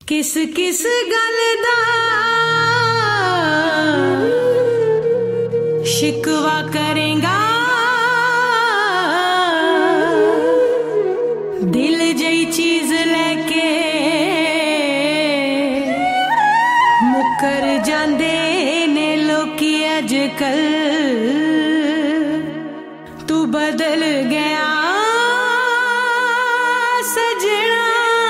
किस किस गल दा शिकवा करेगा, दिल जई चीज लेके मुकर जांदे ने लोकी अजकल। तू बदल गया सजना,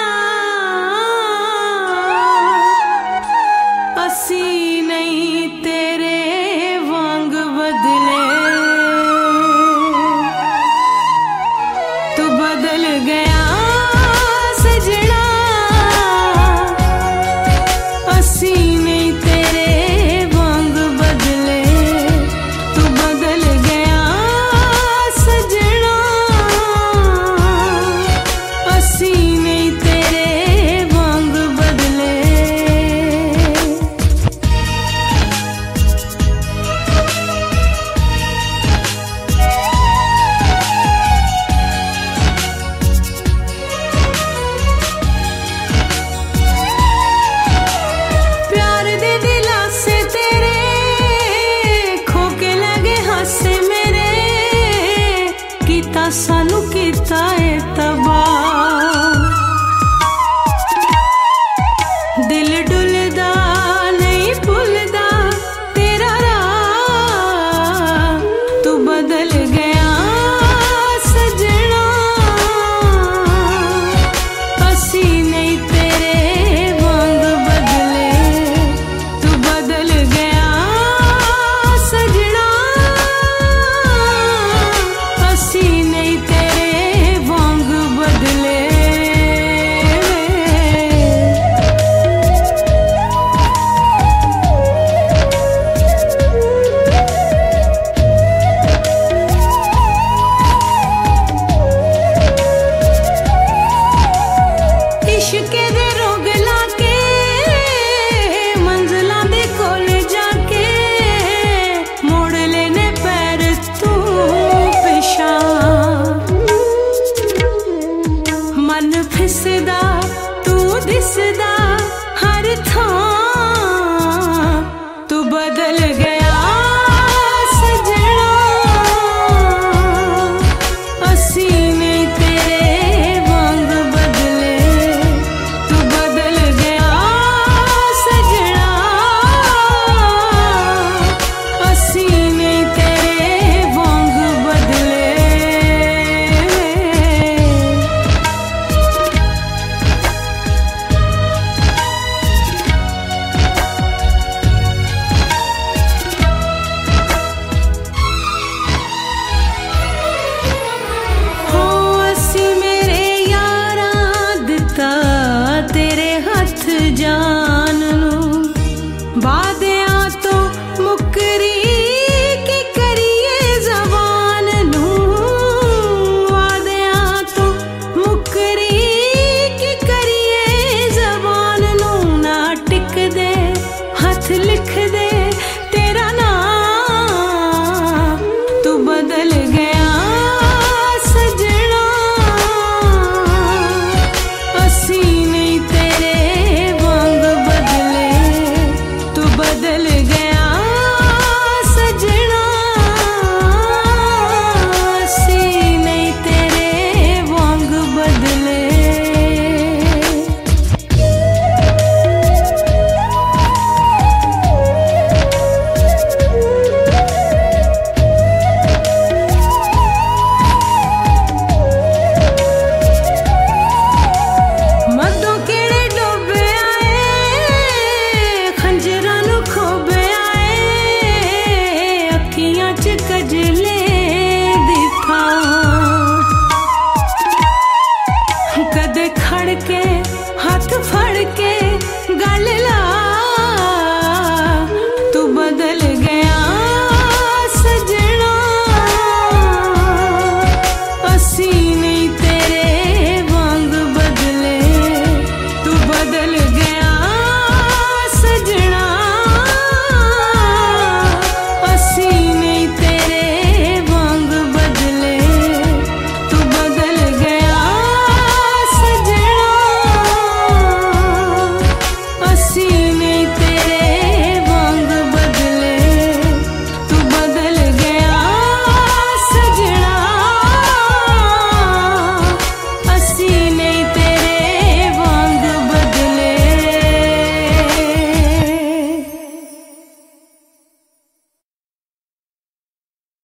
असी नहीं तेरे वांग बदले। तू बदल गया सजना, असी नहीं तेरे वांग बदले। तू बदल गया सजना, असी नहीं तेरे वांग बदले। सानू कीता है तबाह, दिल डुलदा नहीं भुलदा तेरा राह। तू बदल गया सजना, असी नहीं तेरे वांग बदले। तू बदल गया सजना, असी नहीं तेरे वांग बदले। इश्के दे रोग लाके मंजिलां दे कोल जाके मोड़ लेने पैर तू पिछा। मन फिसदा तू दिसदा हर थां,